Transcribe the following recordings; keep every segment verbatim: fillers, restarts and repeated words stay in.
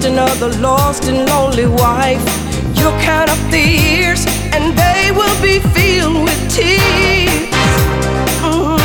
just another lost and lonely wife. You'll count up the years and they will be filled with tears. Mm-hmm.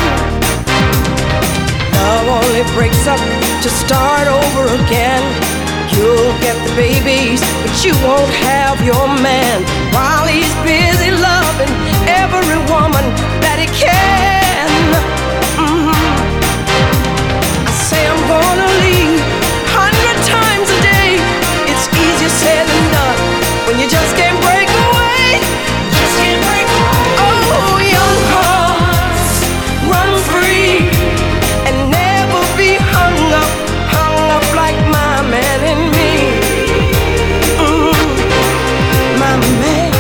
Love only breaks up to start over again. You'll get the babies, but you won't have your man, while he's busy loving every woman that he can. Mm-hmm. I say I'm gonna leave hundred times a day. It's easier said than done when you just can't break away. Just can't break away. Oh, young hearts, run free and never be hung up, hung up like my man and me. Mm, my man.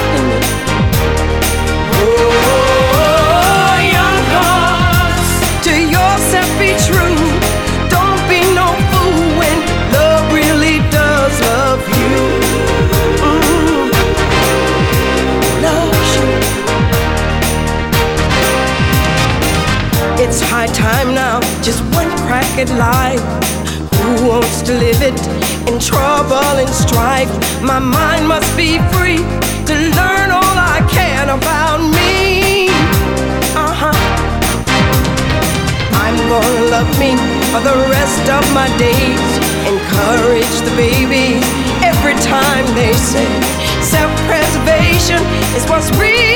Oh, young hearts, to yourself be true. Don't be no fool when love really does love you. Mm, loves you. It's high time now, just one crack at life. Who wants to live it in trouble and strife? My mind must be free to learn all I can about me. Uh-huh. I'm gonna love me for the rest of my days. Encourage the babies every time they say self-preservation is what's real.